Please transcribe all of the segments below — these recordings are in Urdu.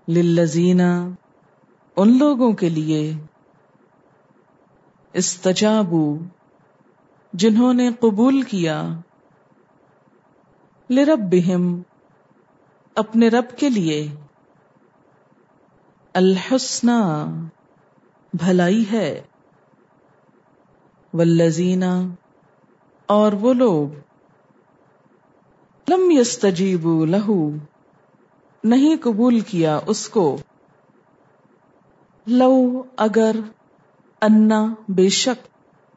للذین ان لوگوں کے لیے استجابوا جنہوں نے قبول کیا لربہم اپنے رب کے لیے الحسنی بھلائی ہے والذین اور وہ لوگ لم یستجیبوا لہ نہیں قبول کیا اس کو لو اگر انا بے شک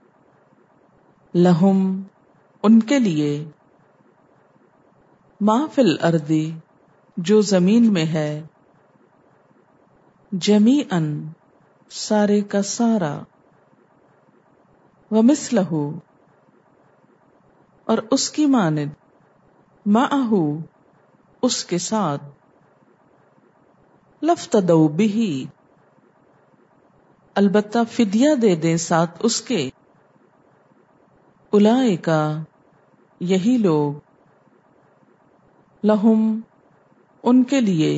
لہم ان کے لیے ما فی الارض جو زمین میں ہے جمیعاً سارے کا سارا ومثلہ اور اس کی مانند معہ اس کے ساتھ لافتدوا بہ البتہ فدیہ دے دیں ساتھ اس کے اولئک یہی لوگ لہم ان کے لیے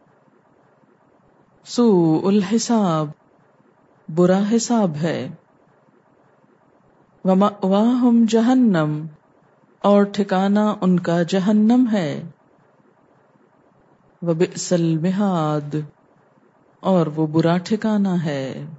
سوء الحساب برا حساب ہے ومأواہم جہنم اور ٹھکانہ ان کا جہنم ہے وبئس المہاد اور وہ برا ٹھکانہ ہے